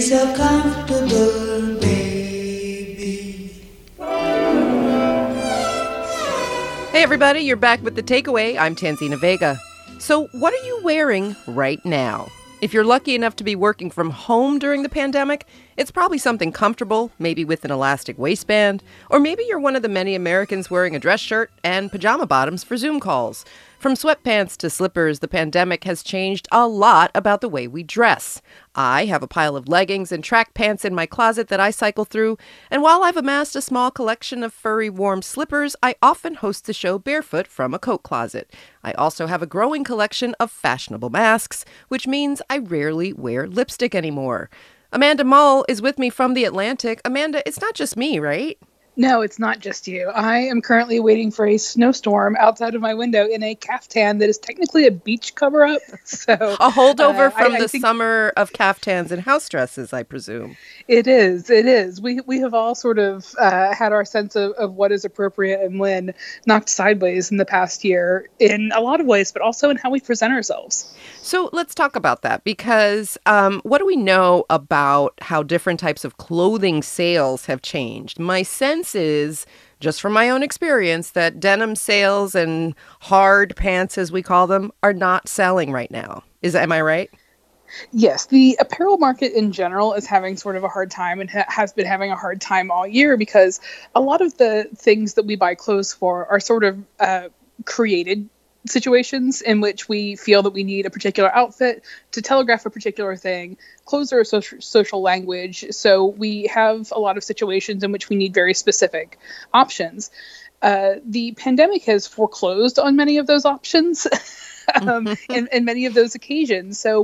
so comfortable, baby. Hey everybody, you're back with The Takeaway. I'm Tanzina Vega. So what are you wearing right now? If you're lucky enough to be working from home during the pandemic, it's probably something comfortable, maybe with an elastic waistband, or maybe you're one of the many Americans wearing a dress shirt and pajama bottoms for Zoom calls. From sweatpants to slippers, the pandemic has changed a lot about the way we dress. I have a pile of leggings and track pants in my closet that I cycle through, and while I've amassed a small collection of furry warm slippers, I often host the show barefoot from a coat closet. I also have a growing collection of fashionable masks, which means I rarely wear lipstick anymore. Amanda Mull is with me from The Atlantic. Amanda, it's not just me, right? No, it's not just you. I am currently waiting for a snowstorm outside of my window in a caftan that is technically a beach cover-up. So a holdover from the summer of caftans and house dresses, I presume. It is. It is. We have all sort of had our sense of what is appropriate and when knocked sideways in the past year in a lot of ways, but also in how we present ourselves. So let's talk about that because what do we know about how different types of clothing sales have changed? My sense is, just from my own experience, that denim sales and hard pants, as we call them, are not selling right now. Am I right? Yes, the apparel market in general is having sort of a hard time and has been having a hard time all year because a lot of the things that we buy clothes for are sort of created situations in which we feel that we need a particular outfit to telegraph a particular thing. Clothes are a social language, so we have a lot of situations in which we need very specific options. The pandemic has foreclosed on many of those options and many of those occasions. So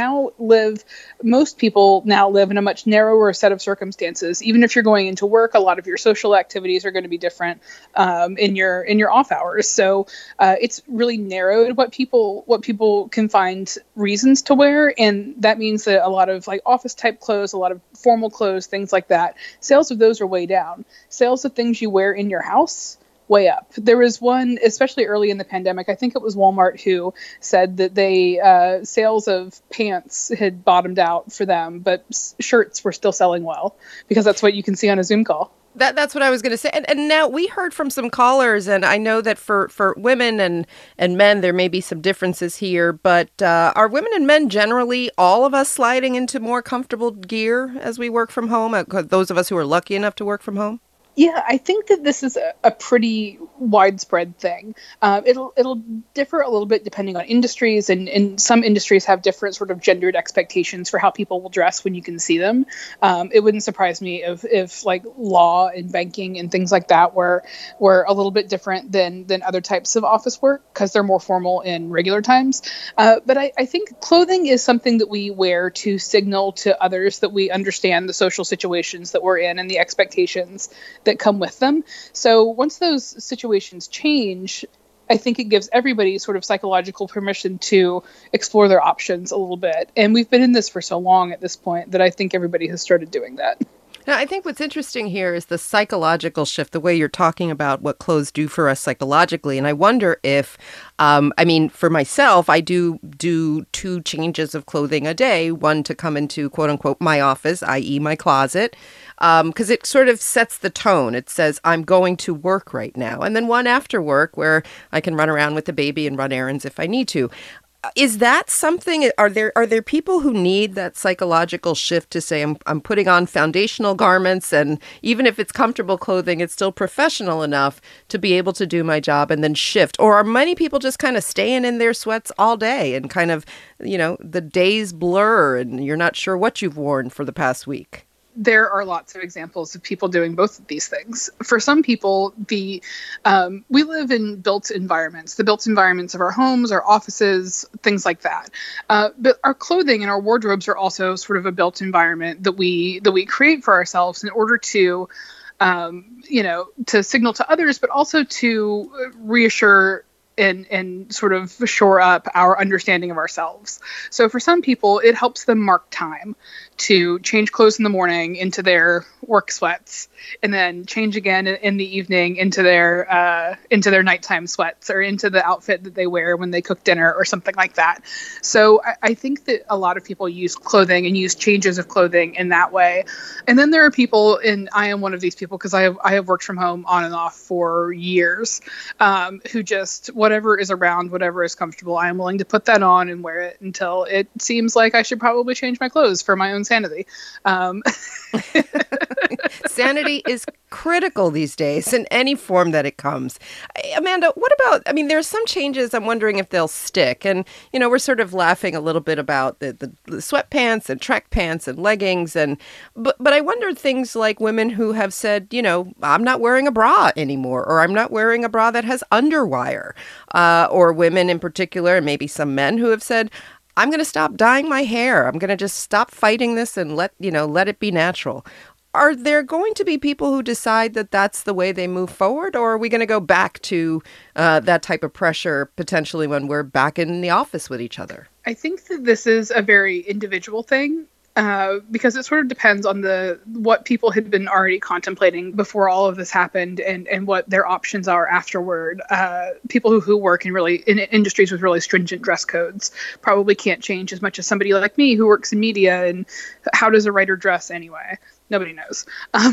most people now live in a much narrower set of circumstances. Even if you're going into work, a lot of your social activities are going to be different in your off hours. So it's really narrowed what people can find reasons to wear, and that means that a lot of like office type clothes, a lot of formal clothes, things like that, sales of those are way down. Sales of things you wear in your house, way up. There was one, especially early in the pandemic, I think it was Walmart who said that sales of pants had bottomed out for them, but shirts were still selling well because that's what you can see on a Zoom call. That's what I was going to say. And now we heard from some callers, and I know that for women and men, there may be some differences here, but are women and men generally, all of us, sliding into more comfortable gear as we work from home, those of us who are lucky enough to work from home? Yeah, I think that this is a pretty widespread thing. It'll differ a little bit depending on industries, and some industries have different sort of gendered expectations for how people will dress when you can see them. It wouldn't surprise me if like law and banking and things like that were a little bit different than other types of office work because they're more formal in regular times. But I think clothing is something that we wear to signal to others that we understand the social situations that we're in and the expectations that come with them. So once those situations change, I think it gives everybody sort of psychological permission to explore their options a little bit. And we've been in this for so long at this point that I think everybody has started doing that. Now, I think what's interesting here is the psychological shift, the way you're talking about what clothes do for us psychologically. And I wonder if, for myself, I do 2 changes of clothing a day, one to come into, quote unquote, my office, i.e. my closet, because it sort of sets the tone. It says, I'm going to work right now. And then one after work where I can run around with the baby and run errands if I need to. Is that something? Are there people who need that psychological shift to say I'm putting on foundational garments, and even if it's comfortable clothing, it's still professional enough to be able to do my job and then shift? Or are many people just kind of staying in their sweats all day and kind of, the days blur and you're not sure what you've worn for the past week? There are lots of examples of people doing both of these things. For some people, we live in built environments, the built environments of our homes, our offices, things like that. But our clothing and our wardrobes are also sort of a built environment that we create for ourselves in order to, to signal to others, but also to reassure and sort of shore up our understanding of ourselves. So for some people, it helps them mark time to change clothes in the morning into their work sweats, and then change again in the evening into their nighttime sweats, or into the outfit that they wear when they cook dinner or something like that. So I think that a lot of people use clothing and use changes of clothing in that way. And then there are people, and I am one of these people because I have worked from home on and off for years, who just, whatever is around, whatever is comfortable, I am willing to put that on and wear it until it seems like I should probably change my clothes for my own sanity. Sanity is critical these days in any form that it comes. Amanda, what about, I mean, there's some changes I'm wondering if they'll stick. And, you know, we're sort of laughing a little bit about the sweatpants and track pants and leggings. But I wonder things like women who have said, you know, I'm not wearing a bra anymore, or I'm not wearing a bra that has underwire, or women in particular, and maybe some men who have said, I'm going to stop dyeing my hair. I'm going to just stop fighting this and let it be natural. Are there going to be people who decide that that's the way they move forward, or are we going to go back to that type of pressure potentially when we're back in the office with each other? I think that this is a very individual thing. Because it sort of depends on what people had been already contemplating before all of this happened, and what their options are afterward. People who work in industries with really stringent dress codes probably can't change as much as somebody like me who works in media. And how does a writer dress anyway? Nobody knows.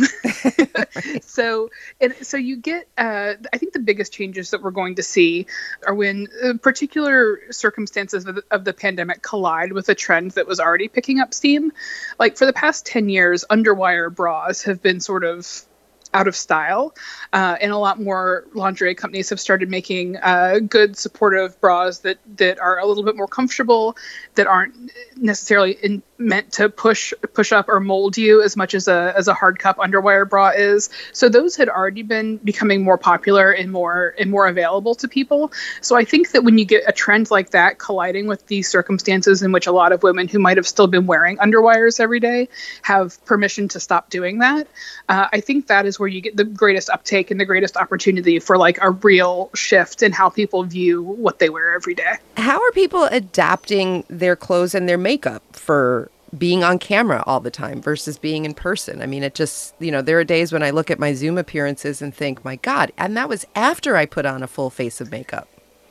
So you get, I think the biggest changes that we're going to see are when particular circumstances of the pandemic collide with a trend that was already picking up steam. Like for the past 10 years, underwire bras have been sort of out of style, and a lot more lingerie companies have started making good supportive bras that are a little bit more comfortable, that aren't necessarily meant to push up or mold you as much as a hard cup underwire bra is. So those had already been becoming more popular and more available to people. So I think that when you get a trend like that colliding with these circumstances in which a lot of women who might have still been wearing underwires every day have permission to stop doing that, I think that is where you get the greatest uptake and the greatest opportunity for like a real shift in how people view what they wear every day. How are people adapting their clothes and their makeup for being on camera all the time versus being in person? I mean, it just, there are days when I look at my Zoom appearances and think, my God, and that was after I put on a full face of makeup.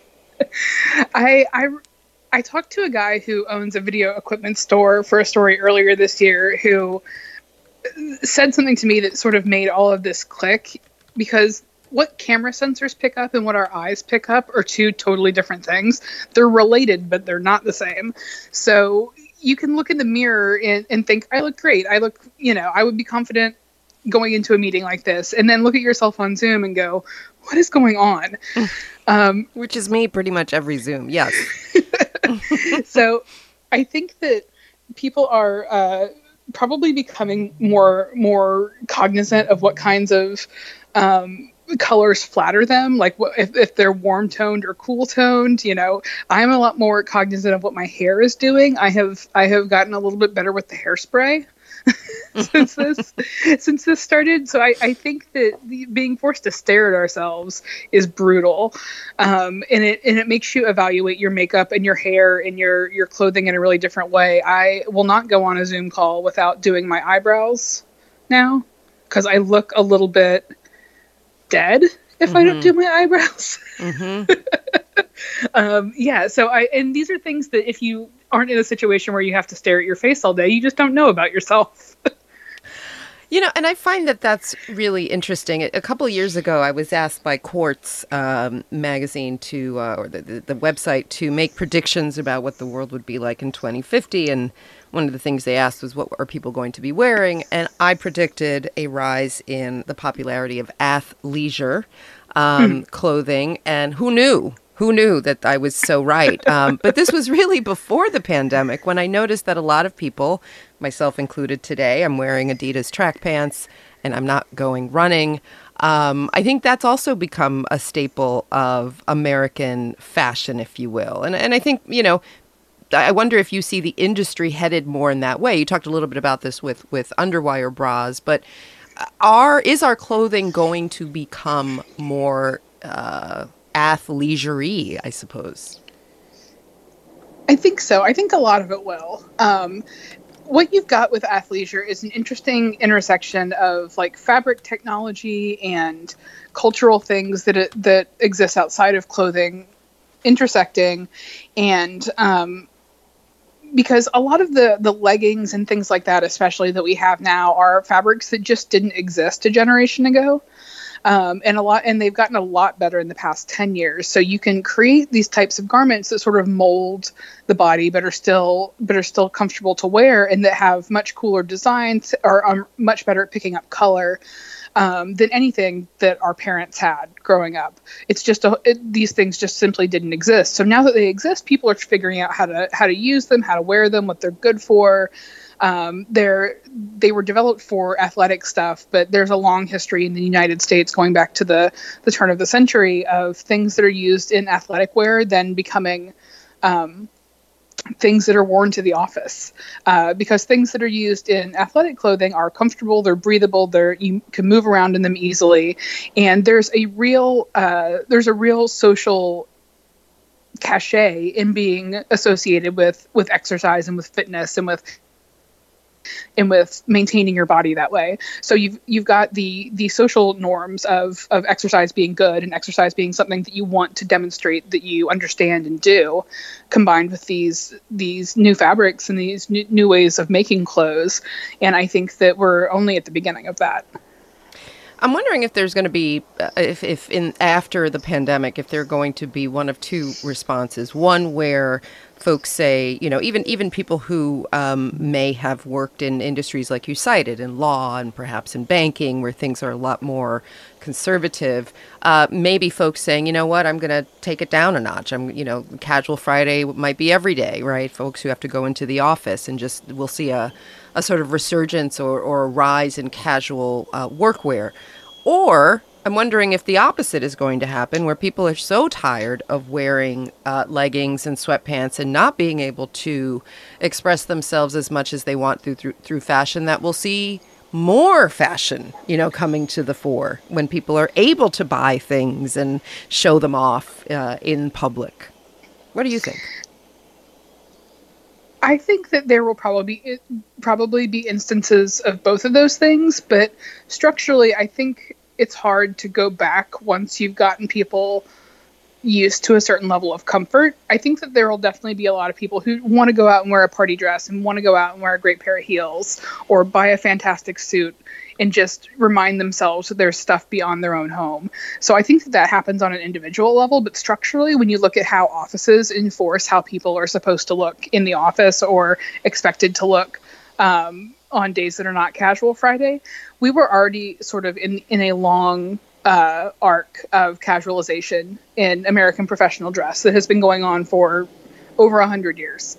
I talked to a guy who owns a video equipment store for a story earlier this year who said something to me that sort of made all of this click, because what camera sensors pick up and what our eyes pick up are two totally different things. They're related, but they're not the same. So you can look in the mirror and think, I look great. I look, I would be confident going into a meeting like this, and then look at yourself on Zoom and go, what is going on? Which is me pretty much every Zoom. Yes. So I think that people are probably becoming more cognizant of what kinds of colors flatter them, like if they're warm toned or cool toned. I'm a lot more cognizant of what my hair is doing. I have gotten a little bit better with the hairspray since this started. So I think that being forced to stare at ourselves is brutal, and it makes you evaluate your makeup and your hair and your clothing in a really different way. I will not go on a Zoom call without doing my eyebrows now, because I look a little bit dead if I don't do my eyebrows. So and these are things that if you aren't in a situation where you have to stare at your face all day, you just don't know about yourself. And I find that that's really interesting. A couple of years ago, I was asked by Quartz magazine or the website to make predictions about what the world would be like in 2050. And one of the things they asked was, what are people going to be wearing? And I predicted a rise in the popularity of athleisure clothing. And who knew? Who knew that I was so right? But this was really before the pandemic, when I noticed that a lot of people, myself included today, I'm wearing Adidas track pants and I'm not going running. I think that's also become a staple of American fashion, if you will. And I think, I wonder if you see the industry headed more in that way. You talked a little bit about this with underwire bras, but is our clothing going to become more athleisure-y, I suppose. I think so. I think a lot of it will. What you've got with athleisure is an interesting intersection of like fabric technology and cultural things that exist outside of clothing intersecting, and because a lot of the leggings and things like that, especially that we have now, are fabrics that just didn't exist a generation ago. And they've gotten a lot better in the past 10 years. So you can create these types of garments that sort of mold the body, but are still comfortable to wear, and that have much cooler designs, or are much better at picking up color than anything that our parents had growing up. It's just these things just simply didn't exist. So now that they exist, people are figuring out how to use them, how to wear them, what they're good for. They were developed for athletic stuff, but there's a long history in the United States going back to the turn of the century of things that are used in athletic wear then becoming things that are worn to the office, because things that are used in athletic clothing are comfortable, they're breathable, you can move around in them easily, and there's a real social cachet in being associated with exercise and with fitness and with maintaining your body that way. So you've got the social norms of exercise being good and exercise being something that you want to demonstrate that you understand and do, combined with these new fabrics and these new ways of making clothes. And I think that we're only at the beginning of that. I'm wondering if there's going to be, after the pandemic, if there are going to be one of two responses. One where folks say, even people who may have worked in industries like you cited, in law and perhaps in banking, where things are a lot more conservative, maybe folks saying, you know what, I'm going to take it down a notch. Casual Friday might be every day, right? Folks who have to go into the office, and we'll see a sort of resurgence or a rise in casual workwear. Or I'm wondering if the opposite is going to happen, where people are so tired of wearing leggings and sweatpants and not being able to express themselves as much as they want through fashion, that we'll see more fashion, coming to the fore when people are able to buy things and show them off in public. What do you think? I think that there will probably be instances of both of those things, but structurally, I think it's hard to go back once you've gotten people used to a certain level of comfort. I think that there will definitely be a lot of people who want to go out and wear a party dress and want to go out and wear a great pair of heels or buy a fantastic suit and just remind themselves that there's stuff beyond their own home. So I think that happens on an individual level, but structurally, when you look at how offices enforce how people are supposed to look in the office or expected to look on days that are not Casual Friday, we were already sort of in a long arc of casualization in American professional dress that has been going on for over 100 years.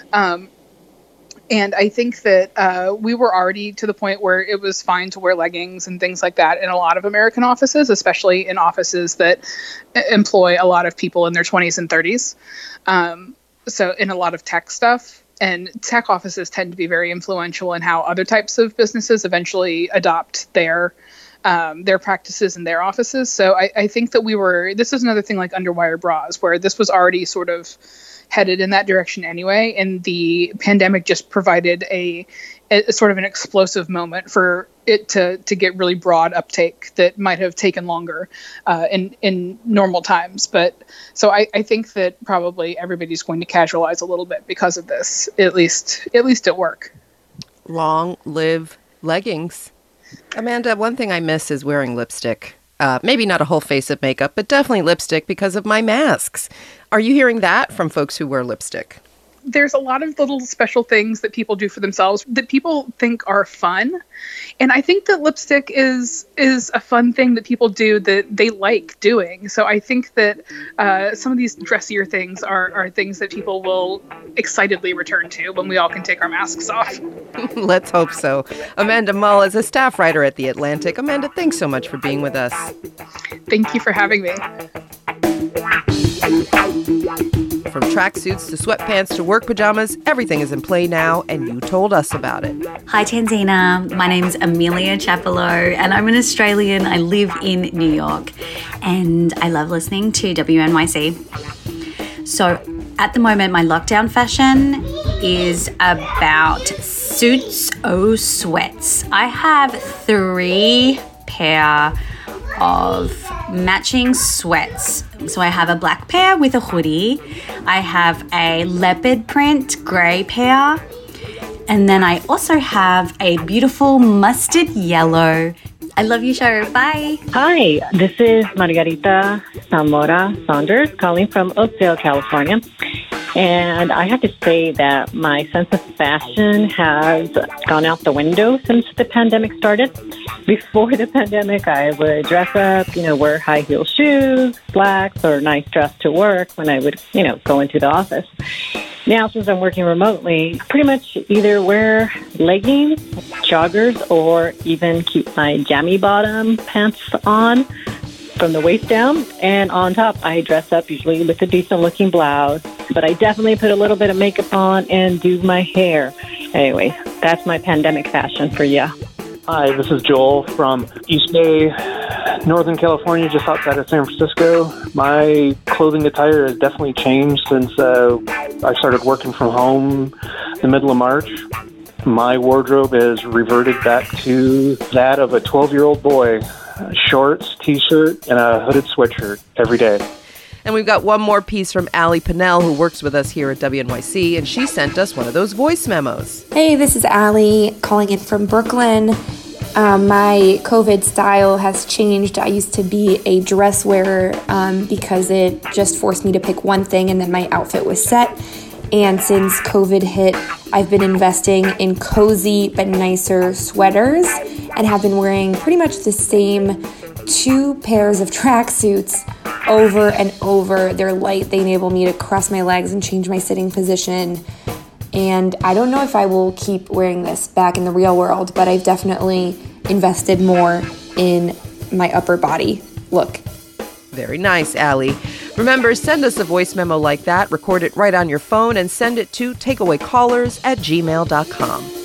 And I think that we were already to the point where it was fine to wear leggings and things like that in a lot of American offices, especially in offices that employ a lot of people in their 20s and 30s. So in a lot of tech stuff. And tech offices tend to be very influential in how other types of businesses eventually adopt their practices in their offices. So I think that this is another thing like underwire bras, where this was already sort of headed in that direction anyway, and the pandemic just provided a sort of an explosive moment for it to get really broad uptake that might have taken longer in normal times. But so I think that probably everybody's going to casualize a little bit because of this, at least at work. Long live leggings. Amanda, one thing I miss is wearing lipstick. Maybe not a whole face of makeup, but definitely lipstick because of my masks. Are you hearing that from folks who wear lipstick? There's a lot of little special things that people do for themselves that people think are fun. And I think that lipstick is a fun thing that people do that they like doing. So I think that some of these dressier things are things that people will excitedly return to when we all can take our masks off. Let's hope so. Amanda Mull is a staff writer at The Atlantic. Amanda, thanks so much for being with us. Thank you for having me. From tracksuits to sweatpants to work pajamas, everything is in play now, and you told us about it. Hi Tanzina, my name's Amelia Chapelo and I'm an Australian. I live in New York and I love listening to WNYC. So at the moment, my lockdown fashion is about suits or sweats. I have 3 pair of matching sweats. So I have a black pair with a hoodie. I have a leopard print grey pair. And then I also have a beautiful mustard yellow. I love your show. Bye. Hi, this is Margarita Zamora Saunders calling from Oakdale, California. And I have to say that my sense of fashion has gone out the window since the pandemic started. Before the pandemic, I would dress up, wear high heel shoes, slacks, or nice dress to work when I would, go into the office. Now, since I'm working remotely, I pretty much either wear leggings, joggers, or even keep my jammy bottom pants on from the waist down. And on top, I dress up usually with a decent looking blouse. But I definitely put a little bit of makeup on and do my hair. Anyway, that's my pandemic fashion for you. Hi, this is Joel from East Bay, Northern California, just outside of San Francisco. My clothing attire has definitely changed since I started working from home in the middle of March. My wardrobe has reverted back to that of a 12-year-old boy. Shorts, t-shirt, and a hooded sweatshirt every day. And we've got one more piece from Allie Pinnell, who works with us here at WNYC, and she sent us one of those voice memos. Hey, this is Allie calling in from Brooklyn. My COVID style has changed. I used to be a dress wearer because it just forced me to pick one thing and then my outfit was set. And since COVID hit, I've been investing in cozy but nicer sweaters and have been wearing pretty much the same 2 pairs of tracksuits over and over. They're light, they enable me to cross my legs and change my sitting position. And I don't know if I will keep wearing this back in the real world, but I've definitely invested more in my upper body look. Very nice, Allie. Remember, send us a voice memo like that, record it right on your phone, and send it to takeawaycallers@gmail.com.